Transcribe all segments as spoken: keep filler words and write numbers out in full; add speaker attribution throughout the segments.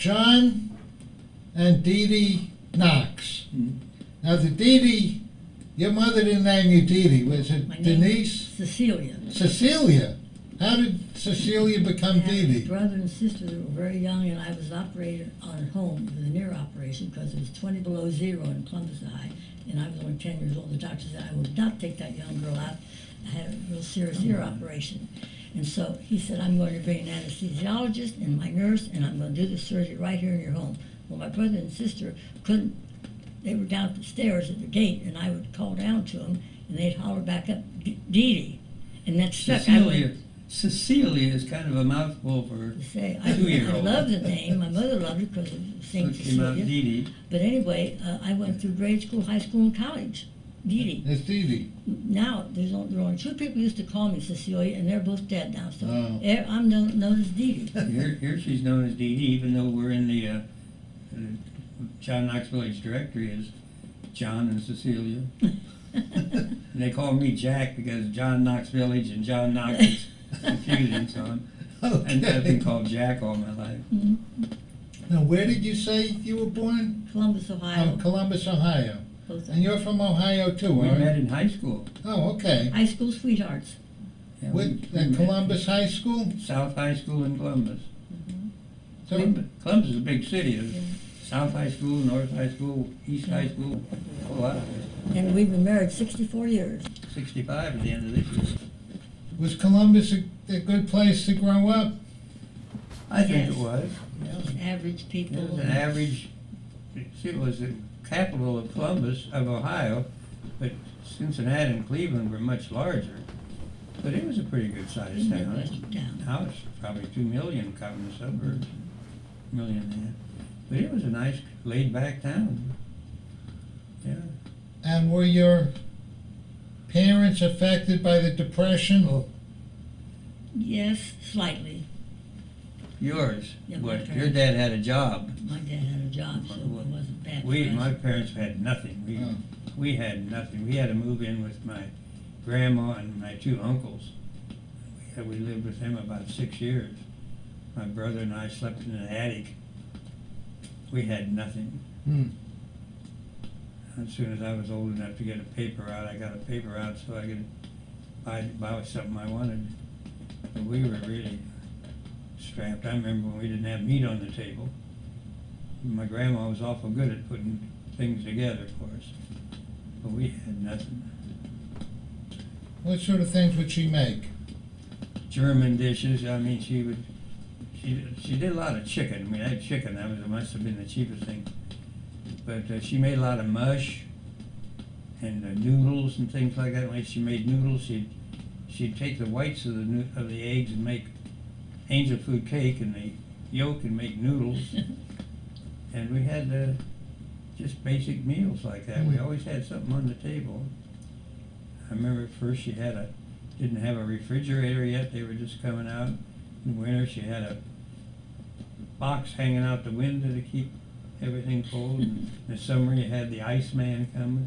Speaker 1: John and Dee Dee Knox.
Speaker 2: Mm.
Speaker 1: Now, the Dee Dee, your mother didn't name you Dee Dee. Was it
Speaker 3: My name
Speaker 1: Denise?
Speaker 3: is Cecilia.
Speaker 1: Cecilia. How did Cecilia become
Speaker 3: I had
Speaker 1: Dee
Speaker 3: a
Speaker 1: Dee?
Speaker 3: brother and sister that were very young, and I was operated on home with an ear operation because it was twenty below zero in Columbus High, and I was only ten years old. The doctor said I would not take that young girl out. I had a real serious ear operation. And so he said, I'm going to bring an anesthesiologist and my nurse, and I'm going to do the surgery right here in your home. Well, my brother and sister couldn't, they were down the stairs at the gate, and I would call down to them, and they'd holler back up, Dee Dee. And that stuck.
Speaker 2: Cecilia.
Speaker 3: I went,
Speaker 2: Cecilia is kind of a mouthful for
Speaker 3: to say, I,
Speaker 2: two-year-old.
Speaker 3: I love the name. My mother loved it because of Saint
Speaker 2: So it came out
Speaker 3: Cecilia.
Speaker 2: Dee Dee.
Speaker 3: But anyway, uh, I went through grade school, high school, and college. Dee Dee.
Speaker 1: It's Dee Dee.
Speaker 3: Now, there's only, there are only two people who used to call me Cecilia, and they're both dead now. So
Speaker 1: Oh.
Speaker 3: eh, I'm known, known as Dee Dee.
Speaker 2: Here, here she's known as Dee Dee, even though we're in the uh, uh, John Knox Village directory as John and Cecilia. And they call me Jack because John Knox Village and John Knox is confusing, so I'm, and I've been called Jack all my life.
Speaker 3: Mhm.
Speaker 1: Now, where did you say you were born?
Speaker 3: Columbus, Ohio.
Speaker 1: Oh, Columbus, Ohio.
Speaker 3: Both
Speaker 1: And you're from Ohio, too,
Speaker 2: We
Speaker 1: aren't
Speaker 2: met
Speaker 1: you?
Speaker 2: in high school.
Speaker 1: Oh, okay.
Speaker 3: high school sweethearts.
Speaker 2: Yeah, we-
Speaker 1: With,
Speaker 2: we
Speaker 1: at
Speaker 2: met
Speaker 1: Columbus High School?
Speaker 2: South High School in Columbus.
Speaker 1: So,
Speaker 2: Columbus, Columbus is a big city. There's
Speaker 3: Yeah.
Speaker 2: South High School, North High School, East High School, a whole lot of it.
Speaker 3: And we've been married sixty-four years.
Speaker 2: sixty-five at the end of this year.
Speaker 1: was Columbus a, a good place to grow up?
Speaker 2: I think
Speaker 3: Yes.
Speaker 2: it was.
Speaker 3: Average
Speaker 2: It
Speaker 3: people.
Speaker 2: was an average, it was the capital of Columbus, of Ohio, but Cincinnati and Cleveland were much larger. But it was a pretty good sized town.
Speaker 3: Midwestern town.
Speaker 2: Now it's probably two million counting the suburbs, million and a half. But it was a nice laid back town. Yeah.
Speaker 1: And were your parents affected by the Depression?
Speaker 2: Oh,
Speaker 3: Yes, slightly.
Speaker 2: yours,
Speaker 3: Yeah, my
Speaker 2: what, your
Speaker 3: parents.
Speaker 2: dad had a job.
Speaker 3: My dad had a job, so it wasn't bad.
Speaker 2: We,
Speaker 3: for us.
Speaker 2: my parents had nothing. We,
Speaker 1: Oh.
Speaker 2: we had nothing. We had to move in with my grandma and my two uncles. We, had, we lived with them about six years. My brother and I slept in an attic. We had nothing.
Speaker 1: Hmm.
Speaker 2: As soon as I was old enough to get a paper out, I got a paper out so I could buy, buy something I wanted. But we were really strapped. I remember when we didn't have meat on the table. My grandma was awful good at putting things together for us. But we had nothing.
Speaker 1: What sort of things would she make?
Speaker 2: German dishes, I mean, she would, she, she did a lot of chicken. I mean, I had chicken, that was, must have been the cheapest thing. But uh, she made a lot of mush and uh, noodles and things like that. When she made noodles, she'd, she'd take the whites of the, noo- of the eggs and make angel food cake, and the yolk and make noodles. And we had uh, just basic meals like that. We
Speaker 1: Mm.
Speaker 2: always had something on the table. I remember at first she had a, didn't have a refrigerator yet, they were just coming out. In winter she had a box hanging out the window to keep everything cold. And in the summer you had the ice man come,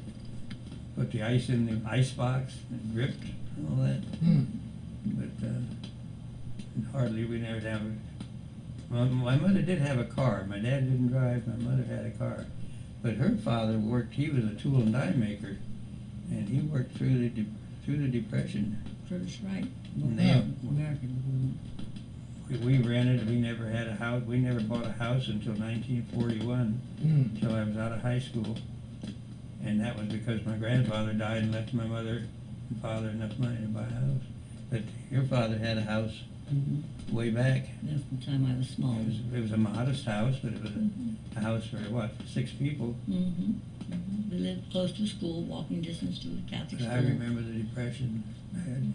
Speaker 2: put the ice in the ice box, and it dripped and all that.
Speaker 1: Hmm.
Speaker 2: But uh, hardly, we never have it. My, my mother did have a car. My dad didn't drive, my mother had a car. But her father worked, he was a tool and die maker, and he worked through the, de- through the Depression.
Speaker 3: Curtis Wright.
Speaker 2: And they-
Speaker 1: Yeah.
Speaker 3: American.
Speaker 2: We, we rented, we never had a house, we never bought a house until nineteen forty-one,
Speaker 1: Hmm.
Speaker 2: until I was out of high school. And that was because my grandfather died and left my mother and father enough money to buy a house. But your father had a house
Speaker 3: Mm-hmm.
Speaker 2: way back.
Speaker 3: That's the time I was small.
Speaker 2: It was, it was a modest house, but it was
Speaker 3: Mhm.
Speaker 2: a house for, what, six people?
Speaker 3: Mm-hmm. Mm-hmm. We lived close to school, walking distance to a Catholic
Speaker 2: But
Speaker 3: school.
Speaker 2: I remember the Depression. I had,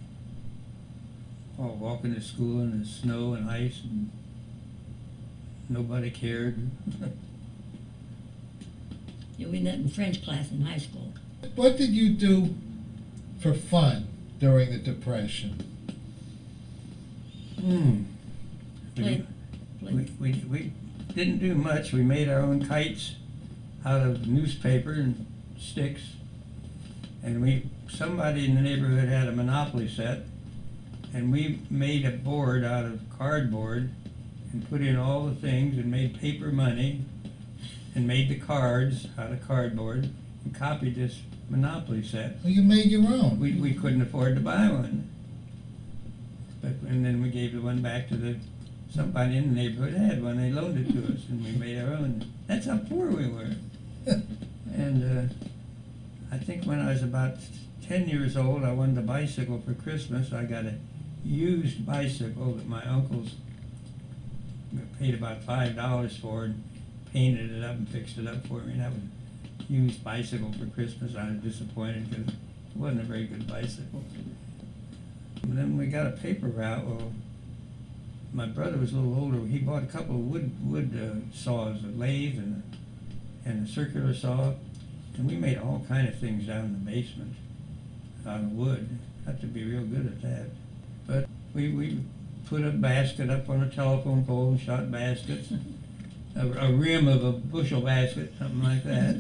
Speaker 2: oh, walking to school in the snow and ice, and nobody cared.
Speaker 3: Yeah, we met in French class in high school.
Speaker 1: What did you do for fun during the Depression?
Speaker 2: Hmm.
Speaker 3: Played,
Speaker 2: We,
Speaker 3: played.
Speaker 2: we, we didn't do much. We made our own kites out of newspaper and sticks. And we, somebody in the neighborhood had a Monopoly set, and we made a board out of cardboard, and put in all the things and made paper money and made the cards out of cardboard and copied this Monopoly set.
Speaker 1: Well, you made your own.
Speaker 2: We, we couldn't afford to buy one. But, and then we gave the one back to the, somebody in the neighborhood had one, they loaned it to us, and we made our own. That's how poor we were. And uh, I think when I was about ten years old, I wanted a bicycle for Christmas. I got a used bicycle that my uncles paid about five dollars for and painted it up and fixed it up for me. And that was a used bicycle for Christmas. I was disappointed because it wasn't a very good bicycle. And then we got a paper route. Well, my brother was a little older. He bought a couple of wood wood uh, saws, a lathe and a, and a circular saw, and we made all kind of things down in the basement out of wood. Had to be real good at that. But we we put a basket up on a telephone pole and shot baskets, a, a rim of a bushel basket, something like that.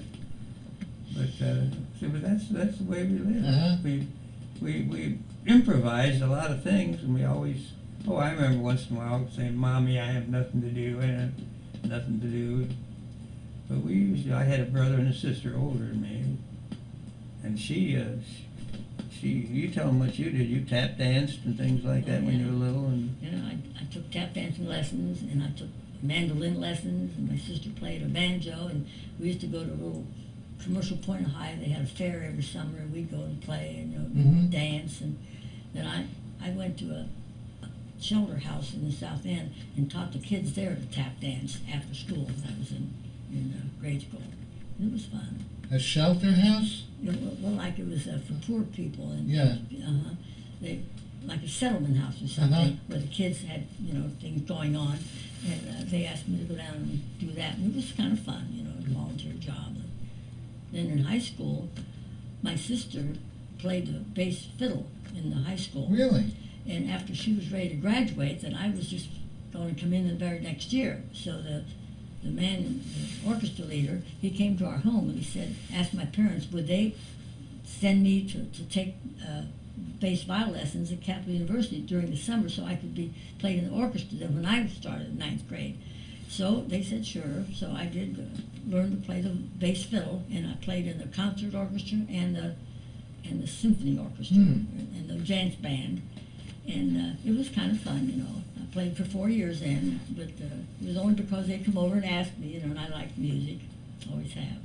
Speaker 2: But uh, so, but that's that's the way we lived.
Speaker 1: Uh-huh.
Speaker 2: We we we improvised a lot of things, and we always. Oh, I remember once in a while saying, "Mommy, I have nothing to do. I have nothing to do." But we usually, I had a brother and a sister older than me, and she, uh, she, she, you tell them what you did. You tap danced and things like that
Speaker 3: Oh,
Speaker 2: when
Speaker 3: yeah.
Speaker 2: you were little, and
Speaker 3: You know, I, I took tap dancing lessons, and I took mandolin lessons, and my sister played a banjo, and we used to go to a little commercial point high. They had a fair every summer, and we'd go and play and you know,
Speaker 1: Mhm.
Speaker 3: dance. And then I, I went to a, a shelter house in the South End and taught the kids there to tap dance after school. I was in, in uh, grade school. It was fun.
Speaker 1: A shelter house?
Speaker 3: You know, well, well, like it was uh, for poor people, and
Speaker 1: Yeah.
Speaker 3: uh-huh. They like a settlement house or something
Speaker 1: Uh-huh.
Speaker 3: where the kids had you know things going on, and uh, they asked me to go down and do that, and it was kind of fun, you know, a volunteer job. Then in high school, my sister played the bass fiddle in the high school,
Speaker 1: Really?
Speaker 3: and after she was ready to graduate, then I was just going to come in the very next year. So the the man, the orchestra leader, he came to our home and he said, asked my parents, would they send me to, to take uh, bass viol lessons at Capital University during the summer so I could be playing in the orchestra then when I started in ninth grade. So they said sure. So I did uh, learn to play the bass fiddle, and I played in the concert orchestra and the and the symphony orchestra
Speaker 1: Hmm.
Speaker 3: and the jazz band, and uh, it was kind of fun, you know. I played for four years then, but uh, it was only because they'd come over and asked me, you know, and I liked music, always have.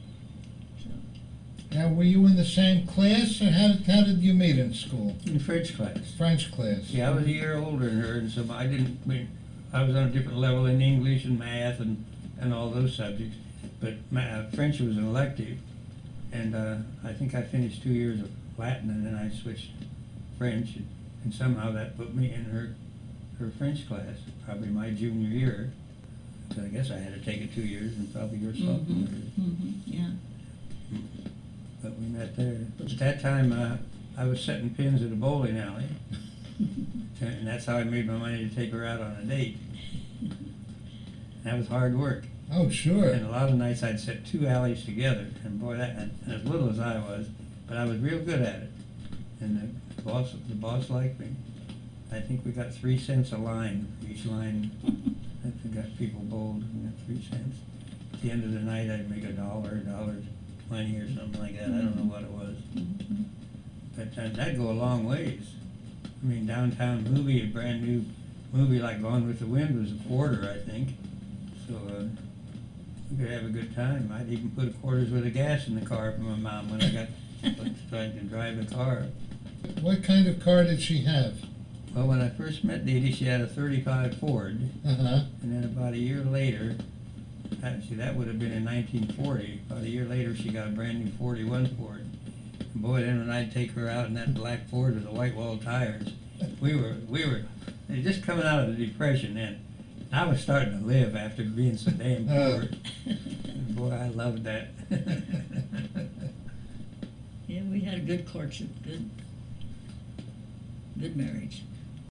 Speaker 3: So
Speaker 1: Now, were you in the same class, or how, how did you meet in school?
Speaker 2: in the French class.
Speaker 1: French class?
Speaker 2: Yeah, I was a year older than her, and so I didn't. I mean, I was on a different level in English and math and, and all those subjects, but ma- uh, French was an elective, and uh, I think I finished two years of Latin, and then I switched French, and, and somehow that put me in her her French class, probably my junior year. So I guess I had to take it two years, and probably your sophomore
Speaker 3: mhm,
Speaker 2: year.
Speaker 3: mhm, yeah.
Speaker 2: But we met there. At that time, uh, I was setting pins at a bowling alley. And that's how I made my money to take her out on a date. That was hard work.
Speaker 1: Oh, sure.
Speaker 2: And a lot of nights I'd set two alleys together, and boy, that and as little as I was, but I was real good at it. And the boss, the boss liked me. I think we got three cents a line for each line. I got people bowled. We got three cents. At the end of the night, I'd make a dollar, a dollar twenty, or something like that. I don't know what it was,
Speaker 3: Mhm.
Speaker 2: but uh, that'd go a long ways. I mean, downtown movie, a brand new movie like Gone with the Wind was a quarter, I think. So uh, we could have a good time. I'd even put a quarters worth of gas in the car for my mom when I got so I could drive the car.
Speaker 1: What kind of car did she have?
Speaker 2: Well, when I first met Dee Dee, she had a thirty-five Ford,
Speaker 1: Uh-huh.
Speaker 2: and then about a year later, actually that would have been in nineteen forty. About a year later, she got a brand new forty-one Ford. And boy, then when I'd take her out in that black Ford with the white wall tires, we were we were just coming out of the Depression then. I was starting to live after being so damn poor. And boy, I loved that.
Speaker 3: Yeah, we had a good courtship, good, good marriage.